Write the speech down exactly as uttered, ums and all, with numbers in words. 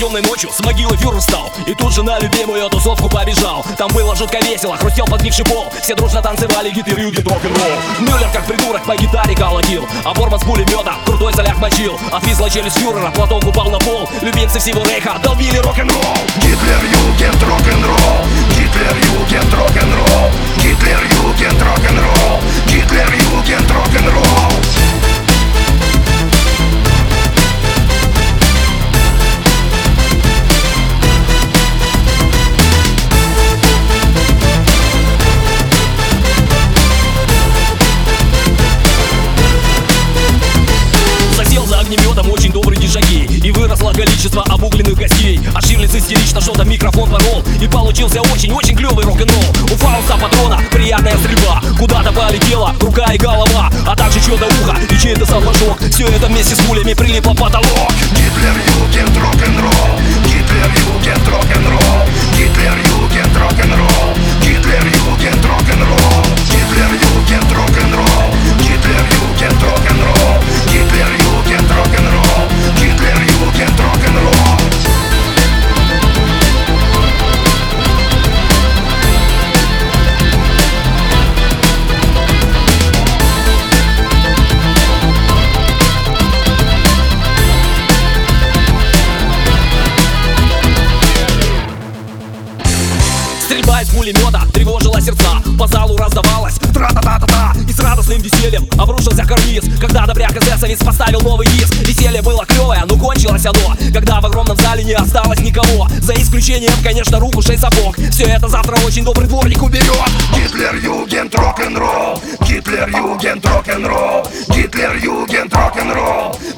темной ночью с могилы фюрер встал и тут же на любимую тусовку побежал. Там было жутко весело, хрустел подгнивший пол. Все дружно танцевали Гитлер, Югент, рок-н-ролл. Мюллер как придурок по гитаре колотил, а Борман с пулемета крутой солях мочил. Отвисла челюсть фюрера, платок упал на пол. Любимцы всего рейха долбили рок-н-ролл. Гитлер, Югент, рок-н-ролл. Гитлер, Югент, рок-н-ролл. Гитлер, Югент, рок-н-ролл. Гитлер, Югент, рок-н-ролл. Огнеметом очень добрый дежаги, и выросло количество обугленных гостей. А Ширлиц истерично что-то микрофон порол, и получился очень-очень клевый рок-н-ролл. У Фауста патрона приятная стрельба, куда-то полетела рука и голова, а также чье-то ухо и чей-то сапожок. Все это вместе с пулями прилипло в потолок. Гитлер, Югент, рок-н-ролл. Гитлер, Югент, рок-н-ролл. Гитлер, Югент, рок-н-ролл. Гитлер, Югент, рок-н-ролл. Гитлер, Югент, рок-н-ролл. Гитлер, Югент, рок-н-ролл. Гитлер, Югент, рок-н-ролл. Гитлер, Югент, рок-н-ролл. Стрельба из пулемета тревожила сердца, по залу раздавалась тра-та-та-та-та. И с радостным весельем обрушился карниз, когда добряк эсэсовец поставил новый диск. Веселье было клевое, но кончилось оно, когда в огромном зале не осталось никого, за исключением, конечно, рук, ушей, сапог. Все это завтра очень добрый дворник уберет. Гитлер, Югент, рок-н-ролл. Гитлер, Югент, рок-н-ролл. Гитлер, Югент, рок-н-ролл.